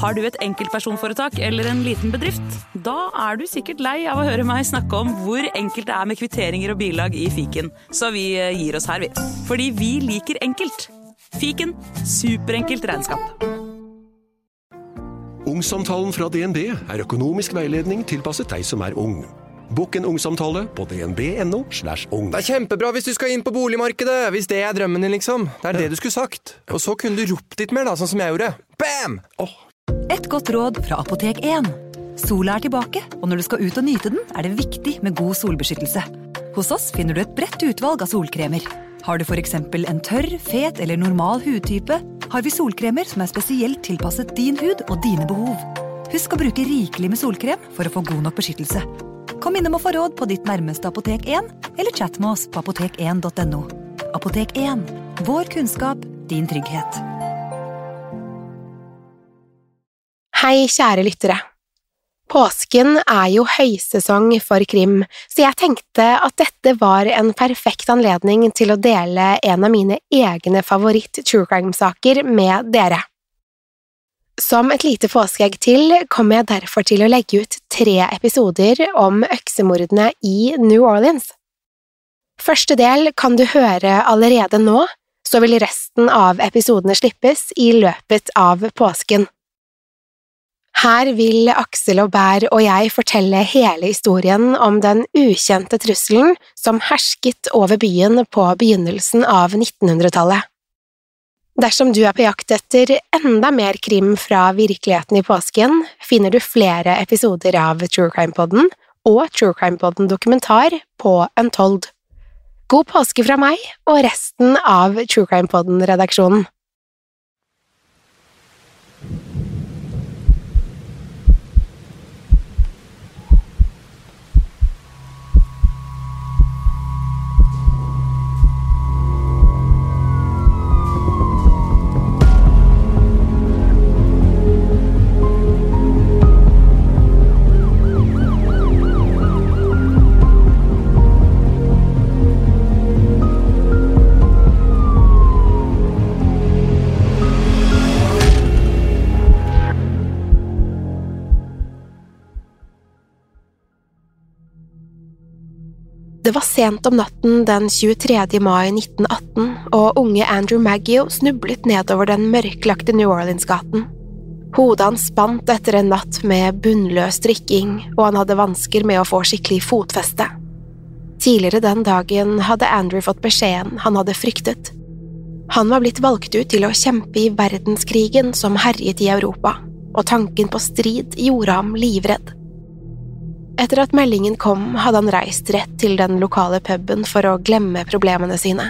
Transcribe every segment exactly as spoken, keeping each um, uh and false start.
Har du et enkeltpersonforetak eller en liten bedrift? Da er du sikkert lei av å høre meg snakke om hvor enkelt det er med kvitteringer og bilag i fiken. Så vi gir oss her, vi. Fordi vi liker enkelt. Fiken, superenkelt regnskap. Ungsamtalen fra D N B er økonomisk veiledning tilpasset deg som er ung. Bokk en ungsamtale på dnb.no slash ung. Det er kjempebra hvis du skal inn på boligmarkedet, hvis det er drømmen din, liksom. Det er det du skulle sagt. Og så kunne du ropt litt mer, da, sånn som jeg gjorde. Bam! Oh. Et godt råd fra Apotek én. Sola er tilbake, og når du skal ut og nyte den, er det viktig med god solbeskyttelse. Hos oss finner du et bredt utvalg av solkremer. Har du for eksempel en tørr, fet eller normal hudtype, har vi solkremer som er spesielt tilpasset din hud og dine behov. Husk å bruke rikelig med solkrem for å få god nok beskyttelse. Kom innom og få råd på ditt nærmeste Apotek én, eller chat med oss på apotek en punktum no. Apotek én. Vår kunnskap, din trygghet. Hei, kjære lyttere. Påsken er jo høysesong for krim, så jeg tenkte at dette var en perfekt anledning til å dele en av mine egne favoritt-true crime-saker med dere. Som et lite påskeegg til kommer jeg derfor til å legge ut tre episoder om øksemordene i New Orleans. Første del kan du høre allerede nå, så vil resten av episodene slippes i løpet av påsken. Her vil Aksel og Bær og jeg fortelle hele historien om den ukjente trusselen som hersket over byen på begynnelsen av nittenhundretallet. Dersom du er på jakt etter enda mer krim fra virkeligheten i påsken, finner du flere episoder av True Crime Podden og True Crime Podden dokumentar på Untold. God påske fra meg og resten av True Crime Podden-redaksjonen. Det var sent om natten den tjuetredje mai nitten atten, og unge Andrew Maggio snublet nedover den mørklagte New Orleans-gaten. Hodet hans spant etter en natt med bunnløs drikking, og han hadde vansker med å få skikkelig fotfeste. Tidligere den dagen hadde Andrew fått beskjeden han hadde fryktet. Han var blitt valgt ut til å kjempe i verdenskrigen som herjet i Europa, og tanken på strid gjorde ham livredd. Etter at meldingen kom, hadde han reist rett til den lokale puben for å glemme problemene sine.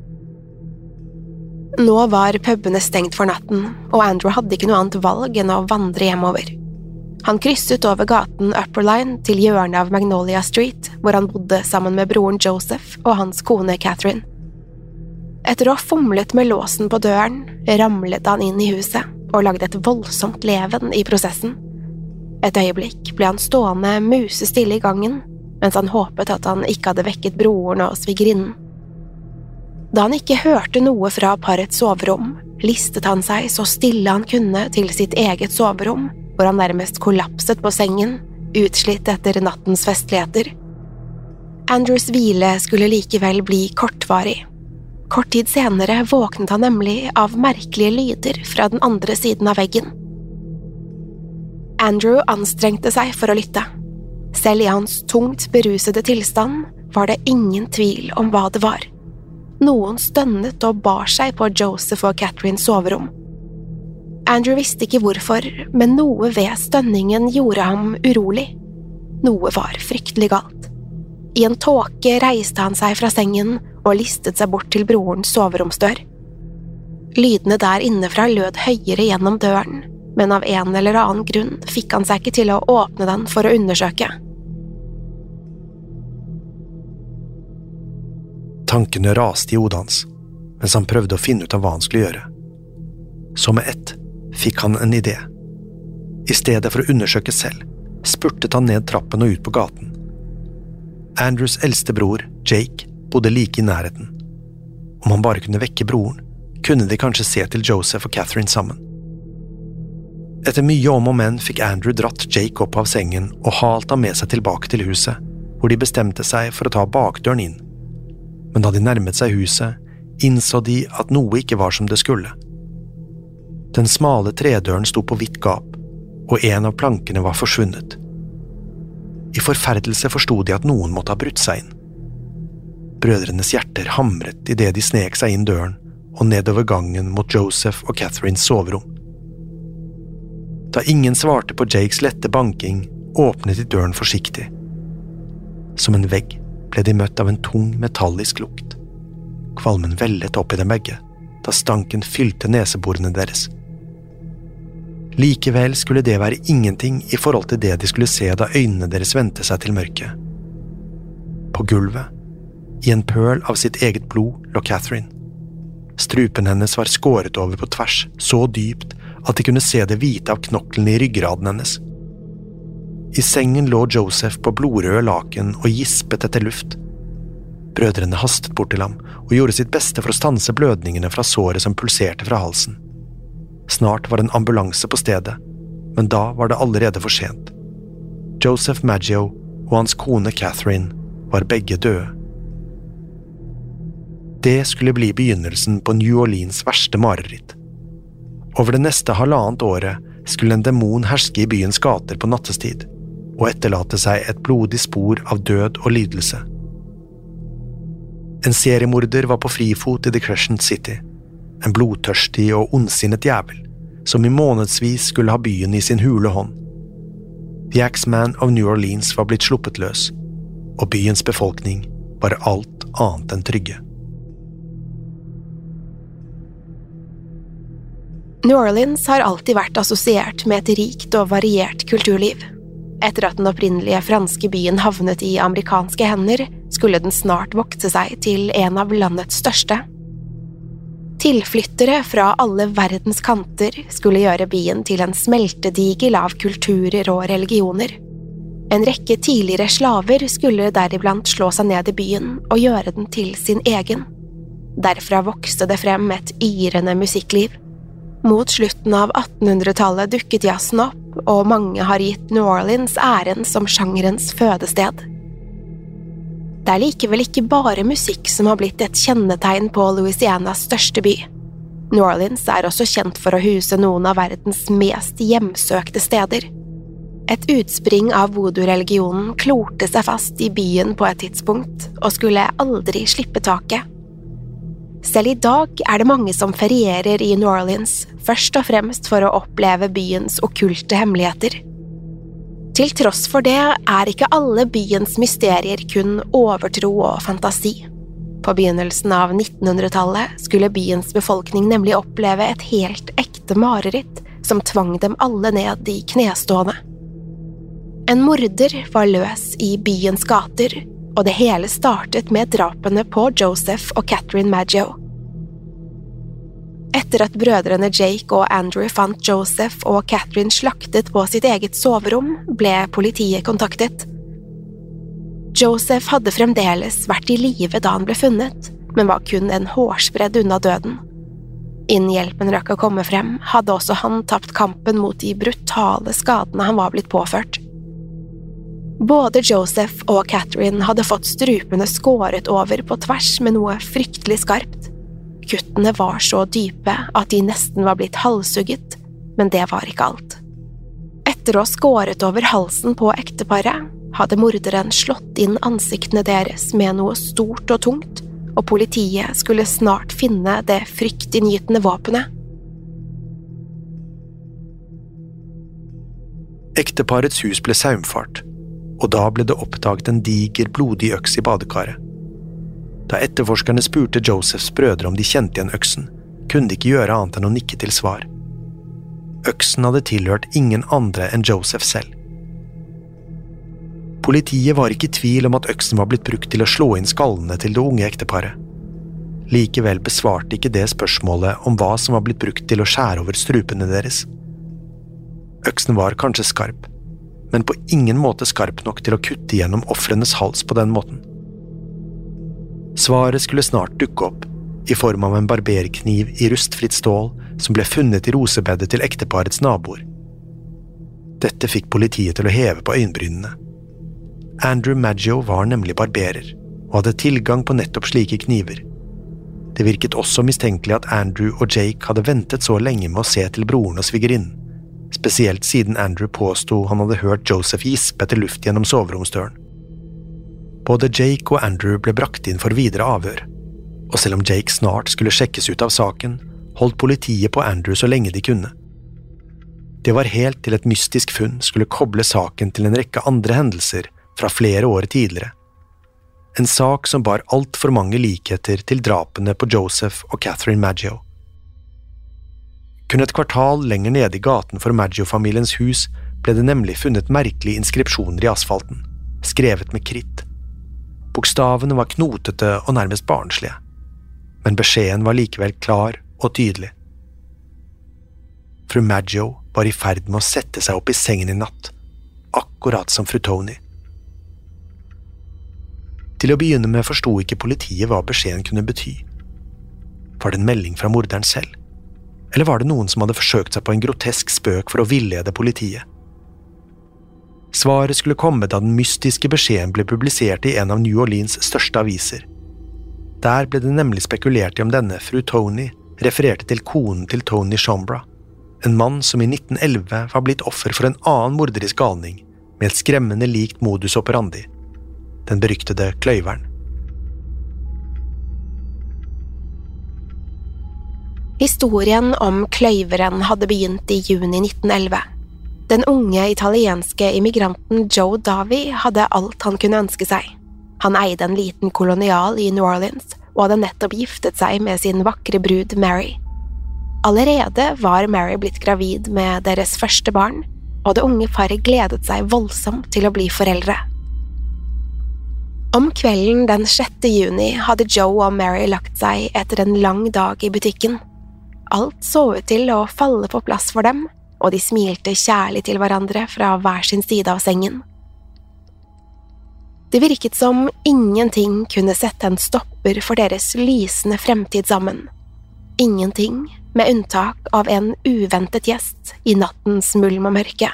Nå var pubene stengt for natten, og Andrew hadde ikke noe annet valg enn å vandre hjemover. Han krysset over gaten Upper Line til hjørnet av Magnolia Street, hvor han bodde sammen med broren Joseph og hans kone Catherine. Etter å ha fomlet med låsen på døren, ramlet han inn i huset og lagde et voldsomt leven i prosessen. Et øyeblikk ble han stående musestille i gangen, mens han håpet at han ikke hadde vekket broren og svigerinnen. Da han ikke hørte noe fra parets soverom, listet han seg så stille han kunne til sitt eget soverom, hvor han nærmest kollapset på sengen, utslitt etter nattens festligheter. Andrews hvile skulle likevel bli kortvarig. Kort tid senere våknet han nemlig av merkelige lyder fra den andre siden av veggen. Andrew anstrengte seg for å lytte. Selv i hans tungt berusede tilstand var det ingen tvil om hva det var. Noen stønnet og bar seg på Joseph og Catherines soverom. Andrew visste ikke hvorfor, men noe ved stønningen gjorde ham urolig. Noe var fryktelig galt. I en tåke reiste han seg fra sengen og listet seg bort til brorens soveromsdør. Lydene der innefra lød høyere gjennom døren, men av en eller annen grunn fikk han seg ikke til å åpne den for å undersøke. Tankene raste i hodet hans, mens han prøvde å finne ut av hva han skulle gjøre. Så med ett fikk han en idé. I stedet for å undersøke selv, spurtet han ned trappen og ut på gaten. Andrews eldste bror, Jake, bodde like i nærheten. Om han bare kunne vekke broren, kunne de kanskje se til Joseph og Catherine sammen. Etter mye om og men fikk Andrew dratt Jake opp av sengen og halt ham med seg tilbake til huset, hvor de bestemte seg for å ta bakdøren inn. Men da de nærmet seg huset, innså de at noe ikke var som det skulle. Den smale tredøren sto på vidt gap, og en av plankene var forsvunnet. I forferdelse forstod de at noen måtte ha brutt seg inn. Brødrenes hjerter hamret i det de snek seg inn døren og nedover gangen mot Joseph og Catherines soverom. Da ingen svarte på Jakes lette banking, åpnet de døren forsiktig. Som en vegg ble de møtt av en tung metallisk lukt. Kvalmen vellet opp i dem begge, da stanken fylte neseborene deres. Likevel skulle det være ingenting i forhold til det de skulle se da øynene deres vendte seg til mørket. På gulvet, i en pøl av sitt eget blod, lå Catherine. Strupen hennes var skåret over på tvers, så dypt at de kunne se det hvite av knoklene i ryggraden hennes. I sengen lå Joseph på blodrøde laken og gispet etter luft. Brødrene hastet bort til ham og gjorde sitt beste for å stanse blødningene fra såret som pulserte fra halsen. Snart var en ambulanse på stedet, men da var det allerede for sent. Joseph Maggio og hans kone Catherine var begge døde. Det skulle bli begynnelsen på New Orleans verste mareritt. Over det neste halvannet året skulle en demon herske i byens gater på nattestid, og etterlate seg et blodig spor av død og lidelse. En seriemorder var på frifot i The Crescent City, en blodtørstig og ondsinnet jævel, som i månedsvis skulle ha byen i sin hule hånd. The Axeman of New Orleans var blitt sluppet løs, og byens befolkning var alt annet enn trygge. New Orleans har alltid vært assosiert med et rikt og variert kulturliv. Etter at den opprinnelige franske byen havnet i amerikanske hender, skulle den snart vokse seg til en av landets største. Tilflyttere fra alle verdens kanter skulle gjøre byen til en smeltedigel av kulturer og religioner. En rekke tidligere slaver skulle deriblant slå seg ned i byen og gjøre den til sin egen. Derfra vokste det frem et yrende musikkliv. Mot slutten av attenhundretallet dukket jazzen opp, og mange har gitt New Orleans æren som sjangerens fødested. Det er likevel ikke bare musikk som har blitt et kjennetegn på Louisianas største by. New Orleans er også kjent for å huse noen av verdens mest hjemsøkte steder. Et utspring av voodoo-religionen klorte seg fast i byen på et tidspunkt, og skulle aldri slippe taket. Selv i dag er det mange som ferierer i New Orleans, først og fremst for å oppleve byens okkulte hemmeligheter. Til tross for det er ikke alle byens mysterier kun overtro og fantasi. På begynnelsen av nittenhundretallet skulle byens befolkning nemlig oppleve et helt ekte mareritt som tvang dem alle ned i knestående. En morder var løs i byens gater, og det hele startet med drapene på Joseph og Catherine Maggio. Etter at brødrene Jake og Andrew fant Joseph og Catherine slaktet på sitt eget soverom, ble politiet kontaktet. Joseph hadde fremdeles vært i live da han ble funnet, men var kun en hårsbredd unna døden. Innen hjelpen rakk å komme frem, hadde også han tapt kampen mot de brutale skadene han var blitt påført. Både Joseph og Catherine hadde fått strupene skåret over på tvers med noe fryktelig skarpt. Kuttene var så dype at de nesten var blitt halshugget, men det var ikke alt. Etter å ha skåret over halsen på ekteparet, hadde morderen slått inn ansiktene deres med noe stort og tungt, og politiet skulle snart finne det fryktinngytende våpenet. Ekteparets hus ble saumfart, og da ble det oppdaget en diger, blodig øks i badekaret. Da etterforskerne spurte Josephs brødre om de kjente igjen øksen, kunne de ikke gjøre annet enn å nikke til svar. Øksen hadde tilhørt ingen andre enn Joseph selv. Politiet var ikke i tvil om at øksen var blitt brukt til å slå inn skallene til det unge ekteparet. Likevel besvarte ikke det spørsmålet om hva som var blitt brukt til å skjære over strupene deres. Øksen var kanskje skarp, men på ingen måte skarp nok til å kutte gjennom offrenes hals på den måten. Svaret skulle snart dukke opp, i form av en barberkniv i rustfritt stål som ble funnet i rosebedet til ekteparets naboer, Dette fikk politiet til å heve på øyenbrynene. Andrew Maggio var nemlig barberer, og hadde tilgang på nettopp slike kniver. Det virket også mistenkelig at Andrew og Jake hadde ventet så lenge med å se til broren og svigerinnen, spesielt siden Andrew påstod han hadde hørt Joseph gispe etter luft gjennom soveromsdøren. Både Jake og Andrew ble brakt inn for videre avhør, og selv om Jake snart skulle sjekkes ut av saken, holdt politiet på Andrew så lenge de kunne. Det var helt til et mystisk funn skulle koble saken til en rekke andre hendelser fra flere år tidligere. En sak som bar alt for mange likheter til drapene på Joseph og Catherine Maggio. Kun et kvartal lenger nede i gaten for Maggio-familiens hus ble det nemlig funnet merkelige inskripsjoner i asfalten, skrevet med kritt. Bokstavene var knotete og nærmest barnslige, men beskjeden var likevel klar og tydelig. Fru Maggio var i ferd med å sette seg opp i sengen i natt, akkurat som fru Tony. Til å begynne med forstod ikke politiet hva beskjeden kunne bety. Var det en melding fra morderen selv? Eller var det noen som hadde forsøkt seg på en grotesk spøk for å villede politiet? Svaret skulle komme da den mystiske beskjeden ble publisert i en av New Orleans største aviser. Der ble det nemlig spekulert i om denne fru Tony refererte til konen til Tony Shambra, en mann som i nitten elleve var blitt offer for en annen morderisk galning med et skremmende likt modus operandi, den beryktede kløyveren. Historien om kløyveren hadde begynt i juni nitten elleve. Den unge italienske immigranten Joe Davi hadde alt han kunne ønske seg. Han eide en liten kolonial i New Orleans og hadde nettopp giftet seg med sin vakre brud Mary. Allerede var Mary blitt gravid med deres første barn, og det unge paret gledet seg voldsomt til å bli foreldre. Om kvelden den sjette juni hadde Joe og Mary lagt seg etter en lang dag i butikken. Alt så ut til å falle på plass for dem, og de smilte kjærlig til hverandre fra hver sin side av sengen. Det virket som ingenting kunne sette en stopper for deres lysende fremtid sammen. Ingenting, med unntak av en uventet gjest i nattens mulm og mørke.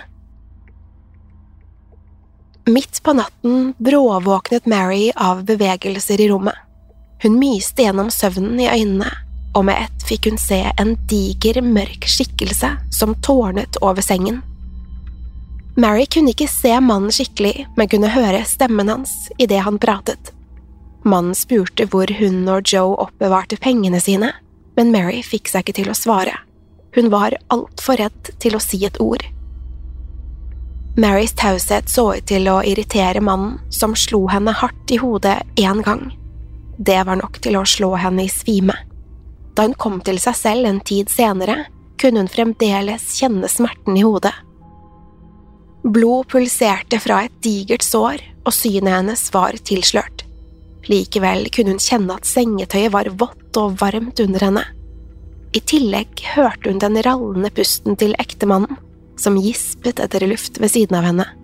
Midt på natten bråvåknet Mary av bevegelser i rommet. Hun myste gjennom søvnen i øynene, og med ett fikk hun se en diger, mørk skikkelse som tårnet over sengen. Mary kunne ikke se mannen skikkelig, men kunne høre stemmen hans i det han pratet. Mannen spurte hvor hun og Joe oppbevarte pengene sine, men Mary fikk seg ikke til å svare. Hun var alt for redd til å si et ord. Marys taushet så ut til å irritere mannen, som slo henne hardt i hodet en gang. Det var nok til å slå henne i svime. Da hun kom til seg selv en tid senere, kunne hun fremdeles kjenne smerten i hodet. Blod pulserte fra et digert sår, og synet hennes var tilslørt. Likevel kunne hun kjenne at sengetøyet var vått og varmt under henne. I tillegg hørte hun den rallende pusten til ektemannen, som gispet etter luft ved siden av henne.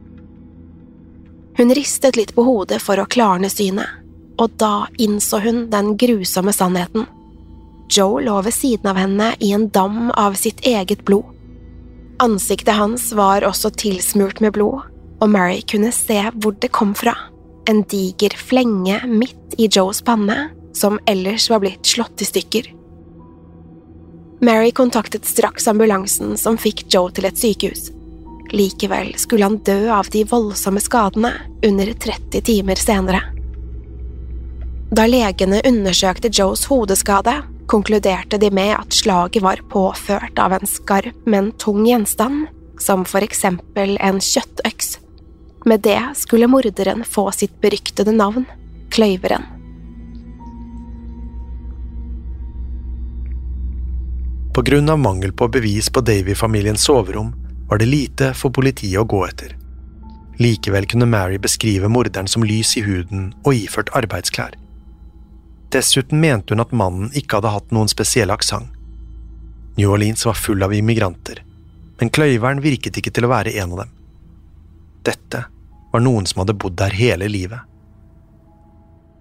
Hun ristet litt på hodet for å klarne synet, og da innså hun den grusomme sannheten. Joe lå ved siden av henne i en dam av sitt eget blod. Ansiktet hans var også tilsmurt med blod, og Mary kunne se hvor det kom fra. En diger flenge midt i Joes panne, som ellers var blitt slått i stykker. Mary kontaktet straks ambulansen som fikk Joe til et sykehus. Likevel skulle han dø av de voldsomme skadene under tretti timer senere. Da legene undersøkte Joes hodeskade, konkluderte de med at slaget var påført av en skarp, men tung gjenstand, som for eksempel en kjøttøks. Med det skulle morderen få sitt beryktede navn, kløyveren. På grunn av mangel på bevis på Davy-familiens soverom var det lite for politiet å gå etter. Likevel kunne Mary beskrive morderen som lys i huden og iført arbeidsklær. Dessuten mente hun at mannen ikke hadde hatt noen spesiell aksent. New Orleans var full av immigranter, men kløyveren virket ikke til å være en av dem. Dette var noen som hadde bodd der hele livet.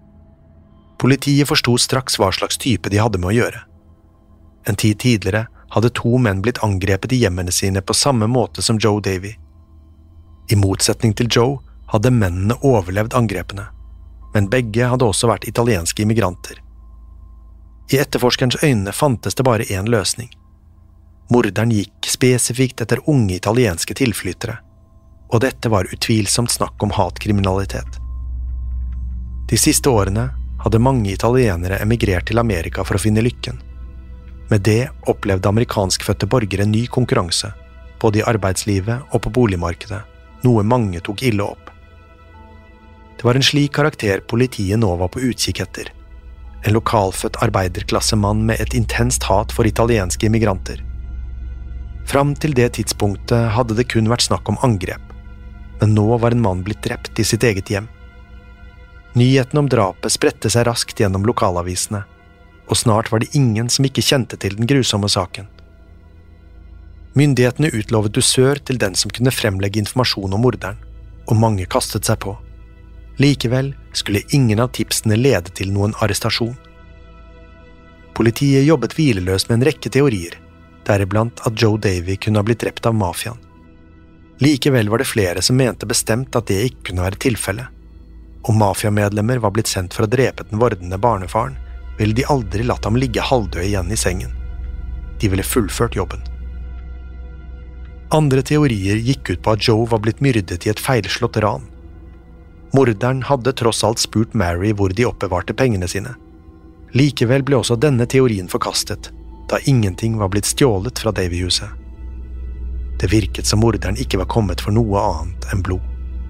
Politiet forstod straks hva slags type de hadde med å gjøre. En tid tidligere hadde to menn blitt angrepet i hjemmene sine på samme måte som Joe Davy. I motsetning til Joe hadde mennene overlevd angrepene, men begge hadde også vært italienske immigranter. I etterforskerens øyne fantes det bare en løsning. Morderen gikk spesifikt etter unge italienske tilflyttere, og dette var utvilsomt snakk om hatkriminalitet. De siste årene hadde mange italienere emigrert til Amerika for å finne lykken. Med det opplevde amerikanskfødte borgere ny konkurranse, både i arbeidslivet og på boligmarkedet, noe mange tok ille opp. Det var en slik karakter politiet nå var på utkikk etter. En lokalfødt arbeiderklassemann med et intenst hat for italienske immigranter. Fram til det tidspunktet hadde det kun vært snakk om angrep, men nå var en mann blitt drept i sitt eget hjem. Nyheten om drapet spredte seg raskt gjennom lokalavisene, og snart var det ingen som ikke kjente til den grusomme saken. Myndighetene utlovet dusør til den som kunne fremlegge informasjon om morderen, og mange kastet seg på. Likevel skulle ingen av tipsene lede til noen arrestasjon. Politiet jobbet hvileløst med en rekke teorier, deriblant at Joe Davy kunne ha blitt drept av mafiaen. Likevel var det flere som mente bestemt at det ikke kunne være tilfelle. Om mafiamedlemmer var blitt sendt for å drepe den vordende barnefaren, ville de aldri latt ham ligge halvdød igjen i sengen. De ville fullført jobben. Andre teorier gikk ut på at Joe var blitt myrdet i et feilslått ran. Morderen hadde tross alt spurt Mary hvor de oppbevarte pengene sine. Likevel ble også denne teorien forkastet, da ingenting var blitt stjålet fra Davy-huset. Det virket som morderen ikke var kommet for noe annet enn blod.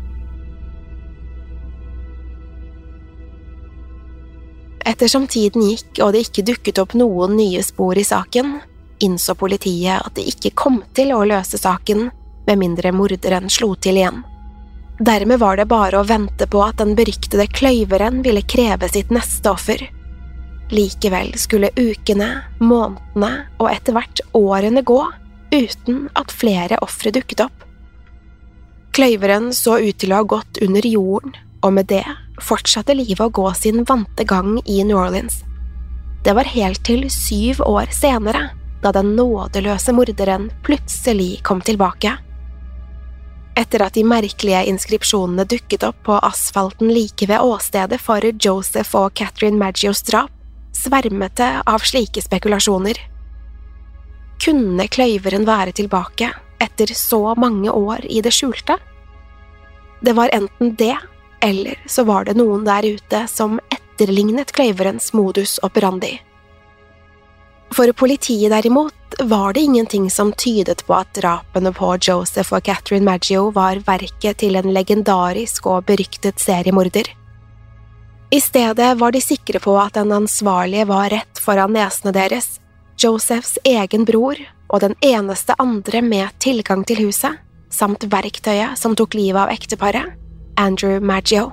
Ettersom tiden gikk og det ikke dukket opp noen nye spor i saken, innså politiet at det ikke kom til å løse saken, med mindre morderen slo til igjen. Dermed var det bare å vente på at den beryktede kløyveren ville kreve sitt neste offer. Likevel skulle ukene, månedene og etter hvert årene gå, uten at flere ofre dukket opp. Kløyveren så ut til å ha gått under jorden, og med det fortsatte livet å gå sin vante gang i New Orleans. Det var helt til syv år senere, da den nådeløse morderen plutselig kom tilbake. Etter at de merkelige inskripsjonene dukket opp på asfalten like ved åstedet for Joseph og Catherine Maggios drap, svermet det av slike spekulasjoner. Kunne kløyveren være tilbake etter så mange år i det skjulte? Det var enten det, eller så var det noen der ute som etterlignet kløyverens modus operandi. For politiet derimot var det ingenting som tydet på at drapene på Joseph og Catherine Maggio var verket til en legendarisk og beryktet seriemorder. I stedet var de sikre på at den ansvarlige var rett foran nesene deres, Josephs egen bror og den eneste andre med tilgang til huset, samt verktøyet som tok livet av ekteparet, Andrew Maggio.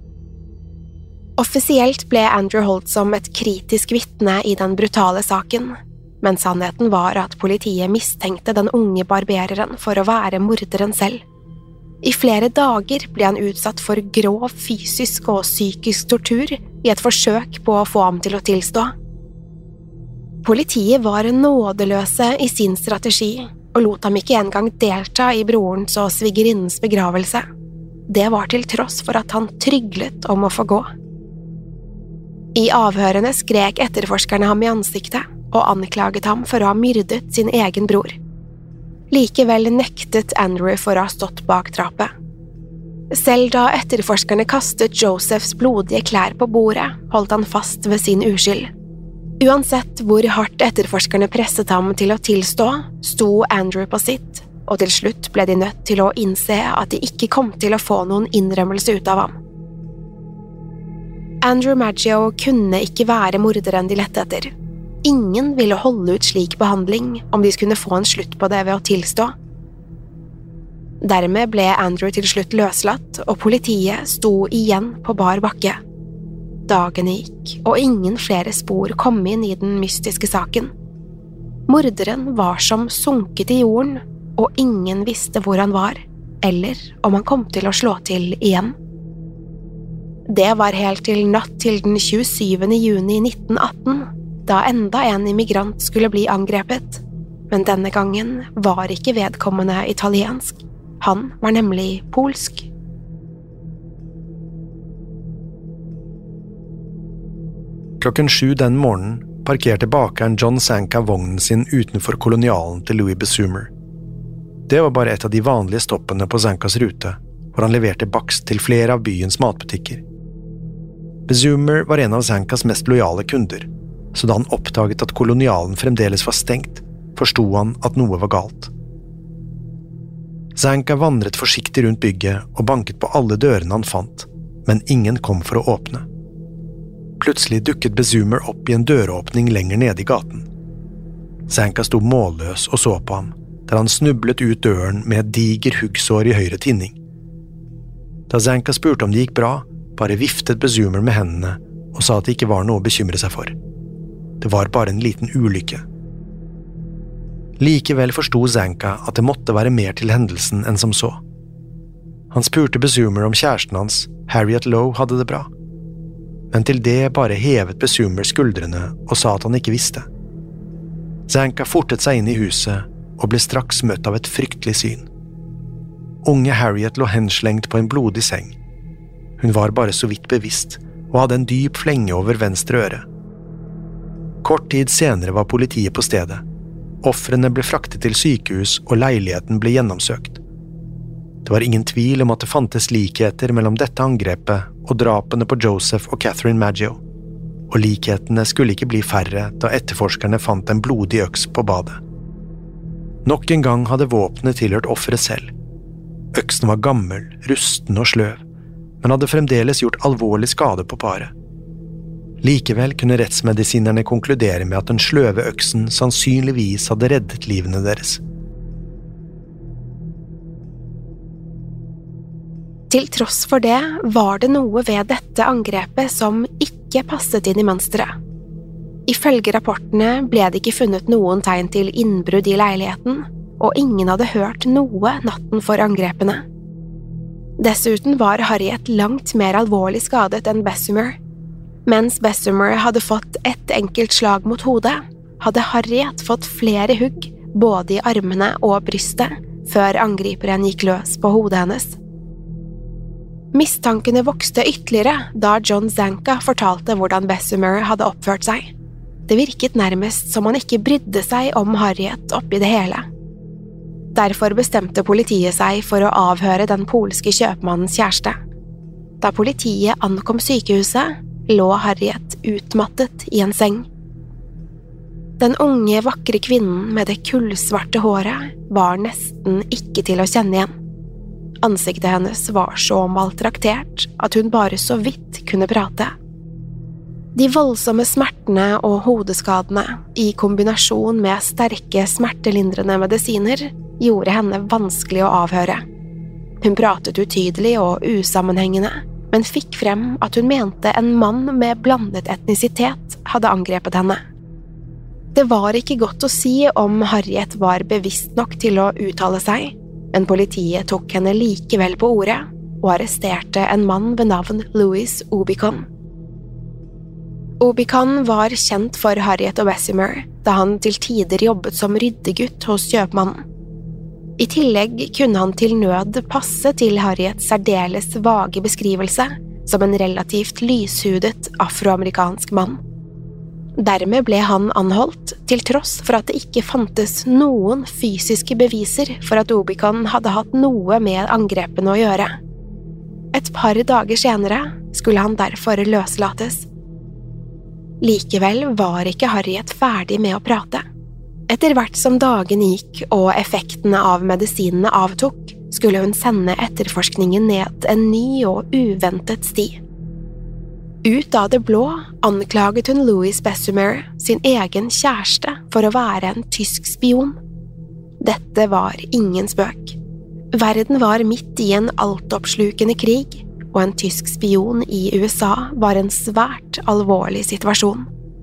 Offisielt ble Andrew holdt som et kritisk vitne i den brutale saken, men sannheten var at politiet mistenkte den unge barbereren for å være morderen selv. I flere dager ble han utsatt for grov fysisk og psykisk tortur i et forsøk på å få ham til å tilstå. Politiet var nådeløse i sin strategi og lot ham ikke engang delta i brorens og svigerinnens begravelse. Det var til tross for at han tryglet om å få gå. I avhørene skrek etterforskerne ham i ansiktet og anklaget ham for å ha myrdet sin egen bror. Likevel nektet Andrew for å ha stått bak drapet. Selv da etterforskerne kastet Josephs blodige klær på bordet, holdt han fast ved sin uskyld. Uansett hvor hardt etterforskerne presset ham til å tilstå, sto Andrew på sitt, og til slutt ble de nødt til å innse at de ikke kom til å få noen innrømmelse ut av ham. Andrew Maggio kunne ikke være morderen de lette etter. Ingen ville holde ut slik behandling om de skulle få en slutt på det ved å tilstå. Dermed ble Andrew til slutt løslatt, og politiet sto igjen på bar bakke. Dagene gikk, og ingen flere spor kom inn i den mystiske saken. Morderen var som sunket i jorden, og ingen visste hvor han var, eller om han kom til å slå til igjen. Det var helt til natt til den tjuesyvende juni nitten atten, da enda en immigrant skulle bli angrepet. Men denne gangen var ikke vedkommende italiensk. Han var nemlig polsk. Klokken sju den morgenen parkerte bakeren John Zanka vognen sin utenfor kolonialen til Louis Besumer. Det var bare et av de vanlige stoppene på Zankas rute, hvor han leverte bakst til flere av byens matbutikker. Besumer var en av Zankas mest lojale kunder, så da han oppdaget at kolonialen fremdeles var stengt, forstod han at noe var galt. Zanka vandret forsiktig rundt bygget og banket på alle dørene han fant, men ingen kom for å åpne. Plutselig dukket Besumer opp i en døråpning lenger nede i gaten. Zanka sto målløs og så på ham, der han snublet ut døren med et diger huggsår i høyre tinning. Da Zanka spurte om det gikk bra, bare viftet Besumer med hendene og sa at det ikke var noe å bekymre seg for. Det var bare en liten ulykke. Likevel forstod Zanka at det måtte være mer til hendelsen enn som så. Han spurte Besumer om kjæresten hans, Harriet Lowe, hadde det bra. Men til det bare hevet Besumer skuldrene og sa at han ikke visste. Zanka fortet seg inn i huset og ble straks møtt av et fryktelig syn. Unge Harriet lå henslengt på en blodig seng. Hun var bare så vidt bevisst og hadde en dyp flenge over venstre øre. Kort tid senere var politiet på stedet. Offrene ble fraktet til sykehus og leiligheten ble gjennomsøkt. Det var ingen tvil om at det fantes likheter mellom dette angrepet og drapene på Joseph og Catherine Maggio, og likhetene skulle ikke bli færre da etterforskerne fant en blodig øks på badet. Nok en gang hadde våpenet tilhørt offeret selv. Øksen var gammel, rusten og sløv, men hadde fremdeles gjort alvorlig skade på paret. Likevel kunne rettsmedisinerne konkludere med at den sløve øksen sannsynligvis hadde reddet livene deres. Til tross for det var det noe ved dette angrepet som ikke passet inn i mønsteret. Ifølge rapportene ble det ikke funnet noen tegn til innbrudd i leiligheten, og ingen hadde hørt noe natten for angrepene. Dessuten var Harriet langt mer alvorlig skadet enn Besumer. Mens Besumer hadde fått ett enkelt slag mot hodet, hadde Harriet fått flere hugg, både i armene og brystet, før angriperen gikk løs på hodet hennes. Mistankene vokste ytterligere da John Zanka fortalte hvordan Besumer hadde oppført seg. Det virket nærmest som han ikke brydde seg om Harriet oppi det hele. Derfor bestemte politiet seg for å avhøre den polske kjøpmannens kjæreste. Da politiet ankom sykehuset, lå Harriet utmattet i en seng. Den unge, vakre kvinnen med det kullsvarte håret var nesten ikke til å kjenne igjen. Ansiktet hennes var så maltraktert at hun bare så vidt kunne prate. De voldsomme smertene og hodeskadene, i kombinasjon med sterke smertelindrende medisiner, gjorde henne vanskelig å avhøre. Hun pratet utydelig og usammenhengende, men fikk frem at hun mente en mann med blandet etnisitet hadde angrepet henne. Det var ikke godt å si om Harriet var bevisst nok til å uttale seg, men politiet tok henne likevel på ordet og arresterte en mann ved navn Louis Obicon. Obicon var kjent for Harriet og Besumer, da han til tider jobbet som ryddegutt hos kjøpmannen. I tillegg kunne han til nød passe til Harriets særdeles vage beskrivelse som en relativt lyshudet afroamerikansk mann. Dermed ble han anholdt, til tross for at det ikke fantes noen fysiske beviser for at Obicon hadde hatt noe med angrepene å gjøre. Et par dager senere skulle han derfor løslates. Likevel var ikke Harriet ferdig med å prate. Etter hvert som dagen gikk og effektene av medisinene avtok, skulle hun sende etterforskningen ned en ny og uventet sti. Ut av det blå anklaget hun Louis Besumer, sin egen kjæreste, for å være en tysk spion. Dette var ingen spøk. Verden var midt i en altoppslukende krig, og en tysk spion i U S A var en svært alvorlig situasjon.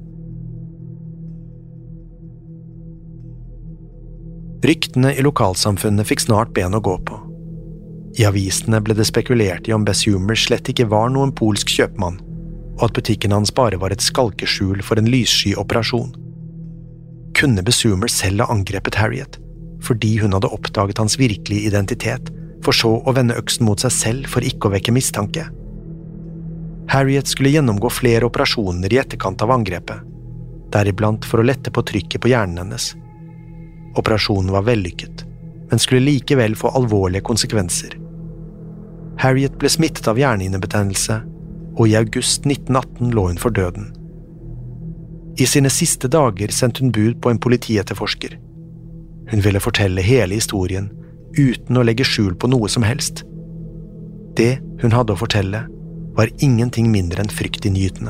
Ryktene i lokalsamfunnet fikk snart ben å gå på. I avisene ble det spekulert i om Besumer slett ikke var noen polsk kjøpmann, og at butikken hans bare var et skalkeskjul for en lyssky operasjon. kunne Bessumer selv ha angrepet Harriet, fordi hun hadde oppdaget hans virkelige identitet, for så å vende øksen mot seg selv for ikke å vekke mistanke. Harriet skulle gjennomgå flere operasjoner i etterkant av angrepet, deriblant for å lette på trykket på hjernen hennes. Operasjonen var vellykket, men skulle likevel få alvorlige konsekvenser. Harriet ble smittet av hjernehinnebetennelse, og i august nitten atten lå hun for døden. I sine siste dager sendte hun bud på en politietterforsker. Hun ville fortelle hele historien, uten å legge skjul på noe som helst. Det hun hadde å fortelle, var ingenting mindre enn fryktinngytende.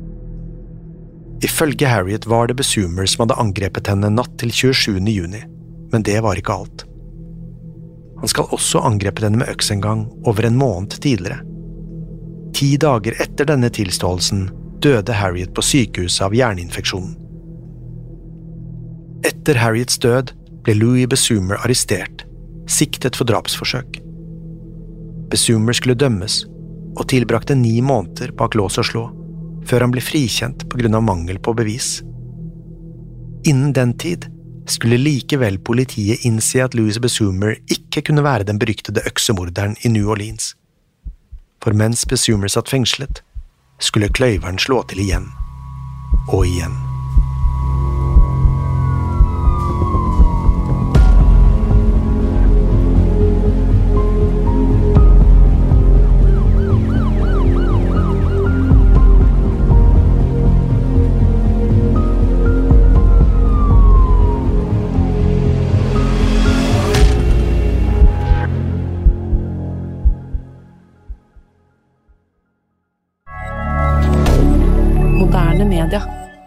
Ifølge Harriet var det Bessumer som hadde angrepet henne natt til tjuesjuende juni, men det var ikke alt. Han skal også angrepet henne med øks en gang over en måned tidligere. Ti dager etter denne tilståelsen døde Harriet på sykehuset av hjerninfeksjonen. Etter Harriets død ble Louis Bessumer arrestert, siktet for drapsforsøk. Bessumer skulle dømmes, og tilbrakte ni måneder bak lås og slå, før han ble frikjent på grunn av mangel på bevis. Innen den tid skulle likevel politiet innse at Louis Bessumer ikke kunne være den beryktede øksemorderen i New Orleans. For mens Bessumer satt fengslet, skulle kløyveren slå til igjen, og igjen. Media.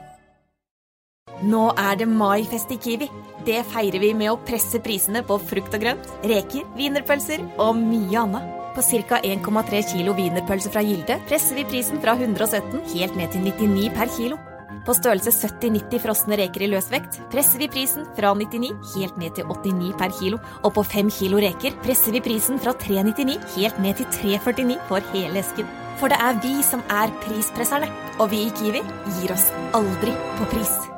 Nå er det maifest i Kiwi. Det feirer vi med å presse prisene på frukt og grønt, reker, wienerpølser og mye annet. På cirka en komma tre kilo wienerpølser fra Gilde presser vi prisen fra hundre og sytten helt ned til nittini per kilo. På størrelse sytti nitti frosne reker i løsvekt presser vi prisen fra nittini helt ned til åttini per kilo. Og på fem kilo reker presser vi prisen fra tre nittini helt ned til tre førtini for hele esken. For det er vi som er prispresserne, og vi i Kiwi gir oss aldri på pris.